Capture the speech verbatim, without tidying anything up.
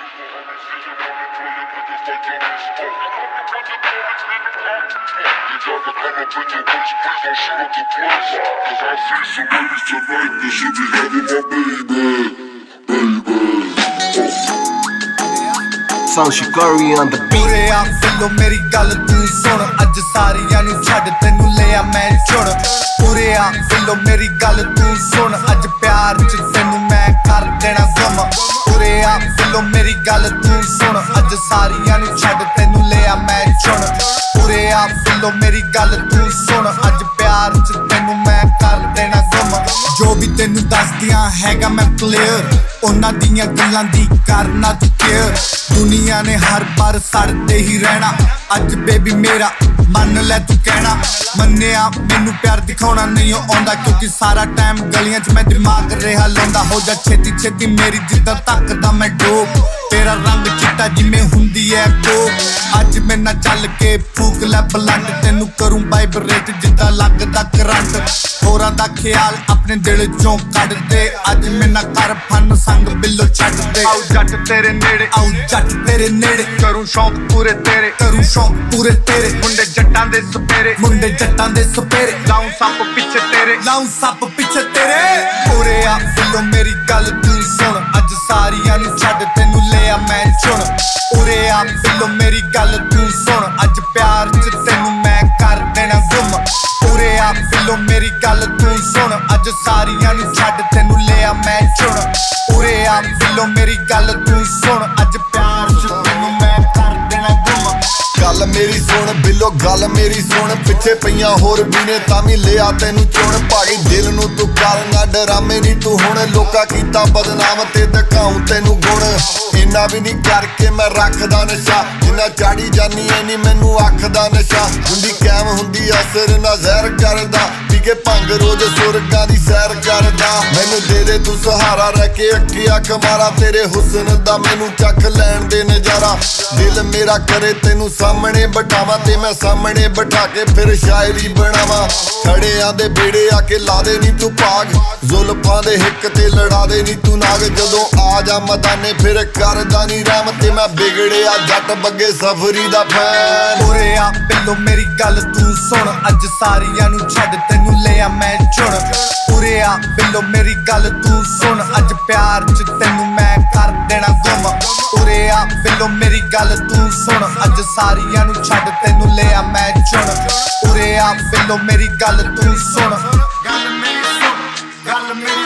Song Shikari on the beat. ਪੂਰੇ ਆ ਫਿਲੋ ਮੇਰੀ ਗੱਲ ਤੂੰ ਸੁਣ, ਅੱਜ ਸਾਰਿਆਂ ਨੂੰ ਛੱਡ ਤੈਨੂੰ ਲਿਆ ਮੈਂ ਚੁਣ। ਪੂਰੇ ਆ ਫਿਲੋ ਮੇਰੀ ਗੱਲ ਤੂੰ ਸੁਣ, ਅੱਜ ਪਿਆਰ ਚ ਤੈਨੂੰ ਮੈਂ ਕਰ ਦੇਣਾ ਗੁੰਮ। ਪੂਰੇ ਆ ਫਿਲੋ ਮੇਰੀ ਗੱਲ ਤੂੰ ਸੁਣ, ਅੱਜ ਸਾਰਿਆਂ ਨੂੰ ਛੱਡ ਤੈਨੂੰ ਲਿਆ ਮੈਂ ਚੁਣ। ਪੂਰੇ ਆ ਫਿਲੋ ਮੇਰੀ ਗੱਲ ਤੂੰ ਸੁਣ, ਅੱਜ ਪਿਆਰ ਚ ਤੈਨੂੰ ਮੈਂ ਕਰ ਦੇਣਾ ਗੁੰਮ। ਜੋ ਵੀ ਤੈਨੂੰ ਦੱਸਦੀਆਂ ਹੈਗਾ ਮੈਂ ਕਲੀਅਰ, ਉਹਨਾਂ ਦੀਆਂ ਗੱਲਾਂ ਦੀ ਕਰਨਾ ਤੂੰ ਕੇਅਰ। ਦੁਨੀਆ ਨੇ ਹਰ ਬਾਰ ਸੜਦੇ ਹੀ ਰਹਿਣਾ, ਅੱਜ ਬੇਬੀ ਮੇਰਾ ਮੰਨ ਲੈ ਤੂੰ ਕਹਿਣਾ। ਮੰਨਿਆ ਮੈਨੂੰ ਪਿਆਰ ਦਿਖਾਉਣਾ ਨਹੀਂ ਆਉਂਦਾ, ਕਿਉਂਕਿ ਸਾਰਾ ਟਾਈਮ ਗਲੀਆਂ 'ਚ ਮੈਂ ਦਿਮਾਗ ਰਿਹਾ ਲਾਉਂਦਾ। ਹੋ ਜਾ ਛੇਤੀ ਛੇਤੀ ਮੇਰੀ ਜਿੱਦਾਂ ਤੱਕਦਾ ਮੈਂ ਡੋਬ, ਤੇਰਾ ਰੰਗ ਚਿੱਟਾ ਜਿਵੇਂ ਹੁੰਦੀ ਐ ਕੋਕ। ਅੱਜ ਮੇਰੇ ਨਾਲ ਚੱਲ ਕੇ ਫੂਕ ਲੈ ਬਲੰਡ, ਤੈਨੂੰ ਕਰੂੰ ਵਾਈਬਰੇਟ ਜਿੱਦਾਂ ਲੱਗਦਾ ਕਰੰਟ। ਹੋਰਾਂ ਦਾ ਖਿਆਲ ਆਪਣੇ ਦਿਲ ਚੋਂ ਕੱਢ ਦੇ, ਅੱਜ ਮੇਰੇ ਨਾਲ ਕਰ ਫਨ ਸੰਗ ਬਿੱਲੋ ਛੱਡ ਦੇ। ਆਉ ਜੱਟ ਤੇਰੇ ਨੇੜੇ, ਆਉ ਜੱਟ ਤੇਰੇ ਨੇੜੇ, ਕਰੂੰ ਸ਼ੌਂਕ ਪੂਰੇ ਤੇਰੇ, ਕਰੂੰ ਸ਼ੌਂਕ ਪੂਰੇ ਤੇਰੇ। ਮੁੰਡੇ ਜੱਟਾਂ ਦੇ ਸਪੇਰੇ, ਮੁੰਡੇ ਜੱਟਾਂ ਦੇ ਸਪੇਰੇ, ਲਾਉਂ ਸੱਪ ਪਿੱਛੇ ਤੇਰੇ, ਲਾਉਂ ਸੱਪ ਪਿੱਛੇ ਤੇਰੇ। ਪੂਰੇ ਆ ਫਿਲੋ ਮੇਰੀ ਗੱਲ ਤੂੰ ਸੁਣ, ਅੱਜ ਸਾਰਿਆਂ ਨੂੰ ਛੱਡ ਤੈਨੂੰ ਲਿਆ ਮੈਂ ਚੁਣ। ਪੂਰੇ ਆ ਫਿਲੋ ਮੇਰੀ ਗੱਲ ਤੂੰ ਸੁਣ, ਅੱਜ ਪਿਆਰ ਚ ਤੈਨੂੰ ਮੈਂ ਕਰ ਦੇਣਾ ਗੁੰਮ। ਪੂਰੇ ਆ ਫਿਲੋ ਮੇਰੀ ਗੱਲ ਤੂੰ ਸੁਣ, ਅੱਜ ਸਾਰਿਆਂ ਨੂੰ ਛੱਡ ਤੈਨੂੰ ਲਿਆ ਮੈਂ ਚੁਣ। ਪੂਰੇ ਆ ਫਿਲੋ ਮੇਰੀ ਗੱਲ ਤੂੰ ਸੁਣ, ਅੱਜ ਪਿਆਰ ਚ ਤੈਨੂੰ ਮੈਂ ਕਰ ਦੇਣਾ ਗੁੰਮ। ਗੱਲ ਮੇਰੀ ਸੁਣ ਬਿੱਲੋ, ਗੱਲ ਮੇਰੀ ਸੁਣ, ਪਿੱਛੇ ਪਈਆਂ ਹੋਰ ਵੀ ਨੇ ਤਾਂ ਵੀ ਲਿਆ ਤੈਨੂੰ ਚੁਣ। ਭਾਈ ਦਿਲ ਨੂੰ ਤੂੰ ਕਰ ਨਾ ਡਰਾਮੇ ਨੀ ਤੂੰ ਹੁਣ, ਲੋਕਾਂ ਕੀਤਾ ਬਦਨਾਮ ਤੇ ਦਿਖਾਉਂ ਤੈਨੂੰ ਗੁਣ। ਇੰਨਾ ਵੀ ਨਹੀਂ ਕਰਕੇ ਮੈਂ ਰੱਖਦਾ ਨਸ਼ਾ, ਜਿੰਨਾ ਚਾੜੀ ਜਾਨੀ ਐ ਨੀ ਮੈਨੂੰ ਅੱਖ ਦਾ ਨਸ਼ਾ। ਹੁੰਦੀ ਕੈਮ ਹੁੰਦੀ ਅਸਰ ਨਾ ਜ਼ਹਿਰ ਕਰਦਾ, ਪੀ ਕੇ ਭੰਗ ਰੋਜ਼ ਸੁਰਗਾਂ ਦੀ ਸੈਰ ਕਰਦਾ। ਮੈਨੂੰ ਦੇ ਦੇ ਤੂੰ ਸਹਾਰਾ ਰਹਿ ਕੇ ਅੱਖੀ ਅੱਖ ਮਾਰਾ, ਤੇਰੇ ਹੁਸਨ ਦਾ ਮੈਨੂੰ ਚੱਖ ਲੈਣ ਦੇ ਨਜ਼ਾਰਾ। ਦਿਲ ਮੇਰਾ ਕਰੇ ਤੈਨੂੰ ਸਾਹਮਣੇ ਬਿਠਾਵਾਂ, ਤੇ ਮੈਂ ਸਾਹਮਣੇ ਬਿਠਾ ਕੇ ਫਿਰ ਸ਼ਾਇਰੀ ਬਣਾਵਾਂ। ਖੜਿਆਂ ਦੇ ਬੇੜੇ ਆ ਕੇ ਲਾ ਦੇ ਨੀ ਤੂੰ ਭਾਗ, ਜ਼ੁਲਫਾਂ ਦੇ ਹਿੱਕ ਤੇ ਲੜਾ ਦੇ ਨੀ ਤੂੰ ਨਾਗ। ਜਦੋਂ ਆ ਜਾ ਮਦਾਨੇ ਫਿਰ ਕਰਦਾ ਨੀ ਰਾਮ, ਤੇ ਮੈਂ ਵਿਗੜਿਆ ਜੱਟ ਬੱਗੇ ਸਫਰੀ ਦਾ ਫੈਨ। ਪੂਰੇ ਆ ਬਿੱਲੋ ਮੇਰੀ ਗੱਲ ਤੂੰ ਸੁਣ, ਅੱਜ ਸਾਰਿਆਂ ਨੂੰ ਛੱਡ ਤੈਨੂੰ ਲਿਆ ਮੈਂ ਚੁਣ। ਪੂਰੇ ਆ ਬਿੱਲੋ ਮੇਰੀ ਗੱਲ ਤੂੰ ਸੁਣ, ਅੱਜ ਪਿਆਰ ਚ ਤੈਨੂੰ ਮੈਂ ਕਰ ਦੇਣਾ ਗੁੰਮ। ਪੂਰੇ ਆ ਬਿੱਲੋ ਮੇਰੀ ਗੱਲ ਤੂੰ ਸੁਣ, ਅੱਜ ਸਾਰਿਆਂ ਨੂੰ ਛੱਡ ਤੈਨੂੰ ਲਿਆ ਮੈਂ ਚੁਣ। ਪੂਰੇ ਆ ਬਿੱਲੋ ਮੇਰੀ ਗੱਲ ਤੂੰ ਸੁਣ, ਗੱਲ ਮੇਰੀ ਸੁਣ, ਗੱਲ ਮੇਰੀ